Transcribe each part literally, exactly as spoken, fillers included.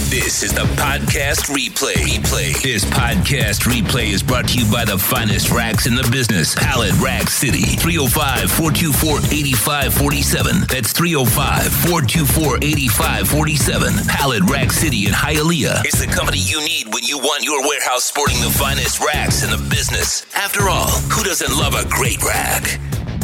This is the podcast replay. replay. This podcast replay is brought to you by the finest racks in the business. Pallet Rack City. three oh five, four two four, eight five four seven. That's three oh five, four two four, eight five four seven. Pallet Rack City in Hialeah. It's the company you need when you want your warehouse sporting the finest racks in the business. After all, who doesn't love a great rack?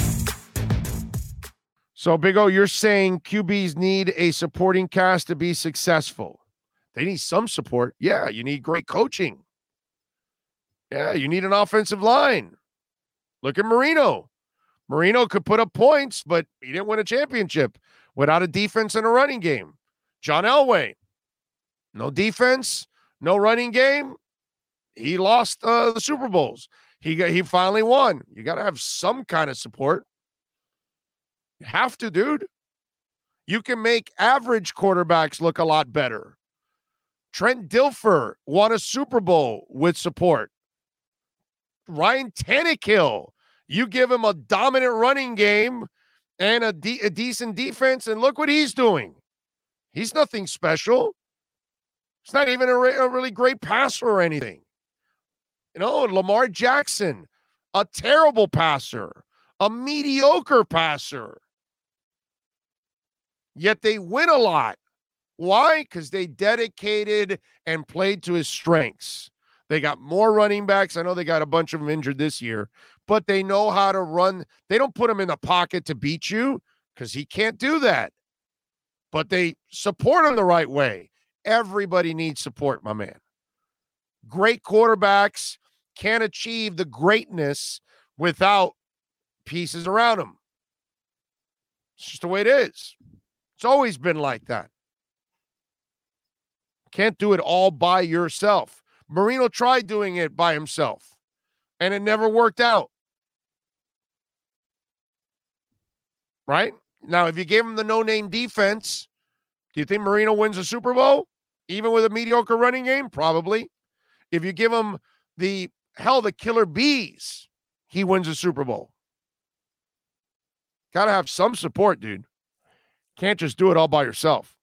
So, Big O, you're saying Q Bs need a supporting cast to be successful. They need some support. Yeah, you need great coaching. Yeah, you need an offensive line. Look at Marino. Marino could put up points, but he didn't win a championship without a defense and a running game. John Elway, no defense, no running game. He lost uh, the Super Bowls. He got, he finally won. You got to have some kind of support. You have to, dude. You can make average quarterbacks look a lot better. Trent Dilfer won a Super Bowl with support. Ryan Tannehill, you give him a dominant running game and a, de- a decent defense, and look what he's doing. He's nothing special. He's not even a, re- a really great passer or anything. You know, Lamar Jackson, a terrible passer, a mediocre passer. Yet they win a lot. Why? Because they dedicated and played to his strengths. They got more running backs. I know they got a bunch of them injured this year, but they know how to run. They don't put him in the pocket to beat you because he can't do that. But they support him the right way. Everybody needs support, my man. Great quarterbacks can't achieve the greatness without pieces around them. It's just the way it is. It's always been like that. Can't do it all by yourself. Marino tried doing it by himself, and it never worked out. Right? Now, if you gave him the no-name defense, do you think Marino wins a Super Bowl? Even with a mediocre running game? Probably. If you give him the, hell, the killer bees, he wins a Super Bowl. Got to have some support, dude. Can't just do it all by yourself.